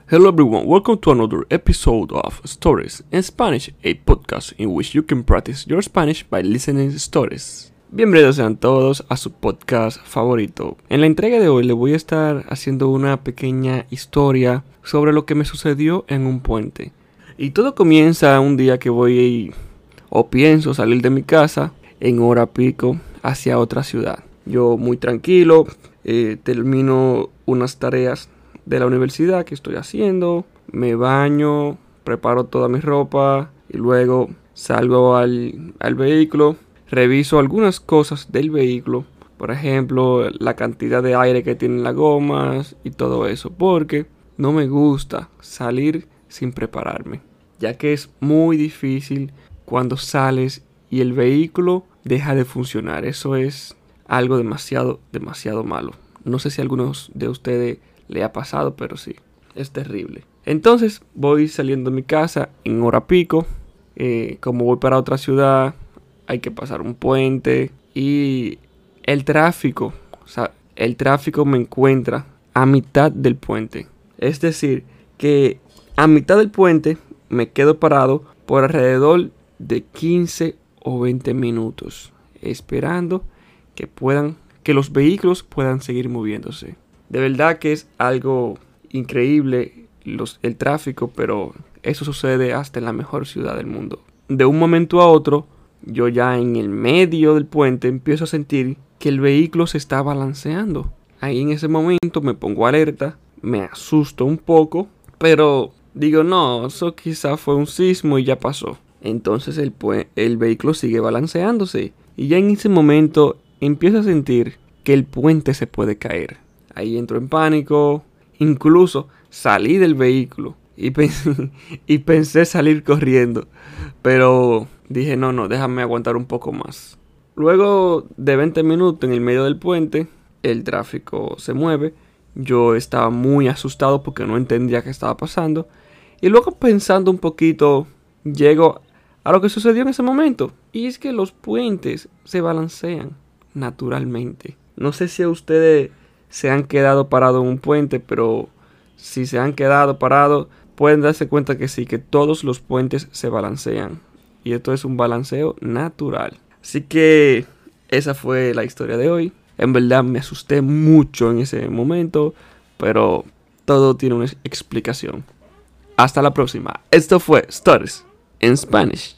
Hello everyone, welcome to another episode of Stories in Spanish, a podcast in which you can practice your Spanish by listening to stories. Bienvenidos sean todos a su podcast favorito. En la entrega de hoy les voy a estar haciendo una pequeña historia sobre lo que me sucedió en un puente. Y todo comienza un día que voy o pienso salir de mi casa en hora pico hacia otra ciudad. Yo muy tranquilo, termino unas tareas de la universidad que estoy haciendo, me baño, preparo toda mi ropa y luego salgo al vehículo, reviso algunas cosas del vehículo, por ejemplo, la cantidad de aire que tienen las gomas y todo eso, porque no me gusta salir sin prepararme, ya que es muy difícil cuando sales y el vehículo deja de funcionar. Eso es algo demasiado malo. No sé si a algunos de ustedes le ha pasado, pero sí, es terrible. Entonces voy saliendo de mi casa en hora pico. Como voy para otra ciudad, hay que pasar un puente. Y el tráfico me encuentra a mitad del puente. Es decir, que a mitad del puente me quedo parado por alrededor de 15 o 20 minutos. Esperando que los vehículos puedan seguir moviéndose. De verdad que es algo increíble el tráfico, pero eso sucede hasta en la mejor ciudad del mundo. De un momento a otro, yo ya en el medio del puente empiezo a sentir que el vehículo se está balanceando. Ahí en ese momento me pongo alerta, me asusto un poco, pero digo, no, eso quizá fue un sismo y ya pasó. Entonces el vehículo sigue balanceándose y ya en ese momento empiezo a sentir que el puente se puede caer. Ahí entro en pánico, incluso salí del vehículo y pensé salir corriendo, pero dije no, déjame aguantar un poco más. Luego de 20 minutos en el medio del puente, el tráfico se mueve. Yo estaba muy asustado porque no entendía qué estaba pasando. Y luego pensando un poquito, llego a lo que sucedió en ese momento. Y es que los puentes se balancean naturalmente. No sé si a ustedes se han quedado parados en un puente, pero si se han quedado parados, pueden darse cuenta que sí, que todos los puentes se balancean. Y esto es un balanceo natural. Así que esa fue la historia de hoy. En verdad me asusté mucho en ese momento, pero todo tiene una explicación. Hasta la próxima. Esto fue Stories in Spanish.